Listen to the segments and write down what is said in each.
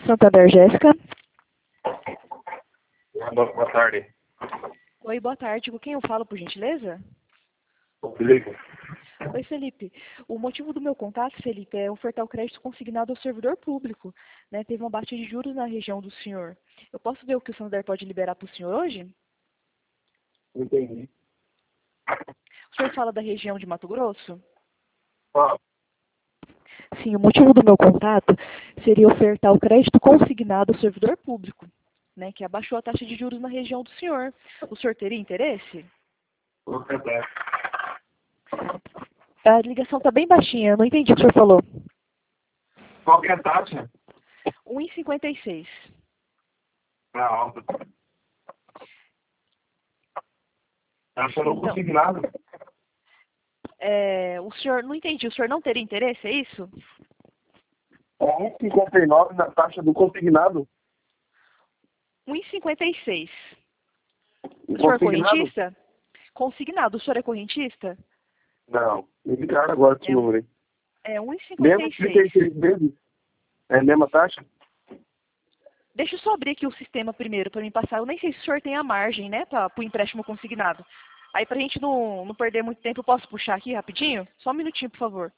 Santander, Jéssica. Boa tarde. Oi, boa tarde. Com quem eu falo, por gentileza? Felipe. Oi, Felipe. O motivo do meu contato, Felipe, é ofertar o crédito consignado ao servidor público. Né? Teve uma baixa de juros na região do senhor. Eu posso ver o que o Santander pode liberar para o senhor hoje? Entendi. O senhor fala da região de Mato Grosso? Ó, Sim, o motivo do meu contato seria ofertar o crédito consignado ao servidor público, né, que abaixou a taxa de juros na região do senhor. O senhor teria interesse? vou tentar. A ligação está bem baixinha, eu não entendi o que o senhor falou. Qual que é a taxa? 1,56. Tá alta. Taxa não Então, consignado? o senhor, não entendi, o senhor não teria interesse, é isso? É 1,59 na taxa do consignado? 1,56. O senhor é Consignado? correntista? Consignado. O senhor é correntista? Não. Me ligaram agora esse número aí. É Mesmo 1,56. 36 vezes? É a mesma taxa? Deixa eu só abrir aqui o sistema primeiro para me passar. Eu nem sei se o senhor tem a margem, né, para o empréstimo consignado. Aí, para a gente não perder muito tempo, eu posso puxar aqui rapidinho? Só um minutinho, por favor.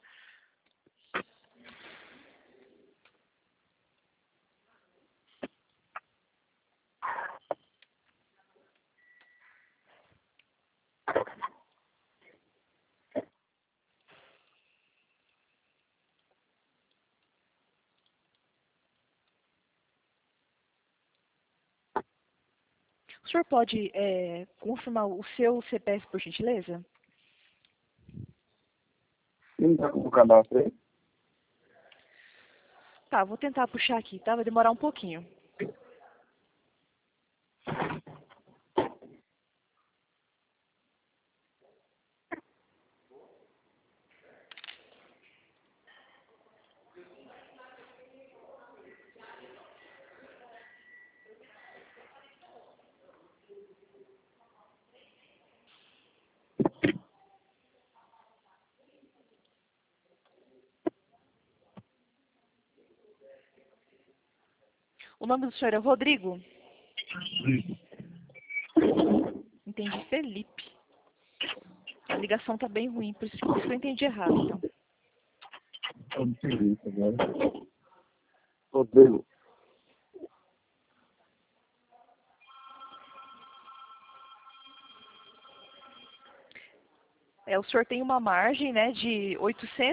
O senhor pode confirmar o seu CPF, por gentileza? Não está com o cadastro aí? Tá, vou tentar puxar aqui, tá? Vai demorar um pouquinho. O nome do senhor é Rodrigo? Entendi, Felipe. A ligação tá bem ruim, por isso que eu entendi errado, então. Eu não sei isso agora. Rodrigo. O senhor tem uma margem, né, de R$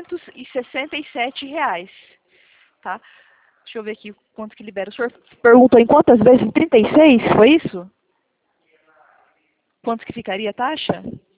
867, tá? Deixa eu ver aqui quanto que libera. O senhor perguntou em quantas vezes? Em 36, foi isso? Quanto que ficaria a taxa?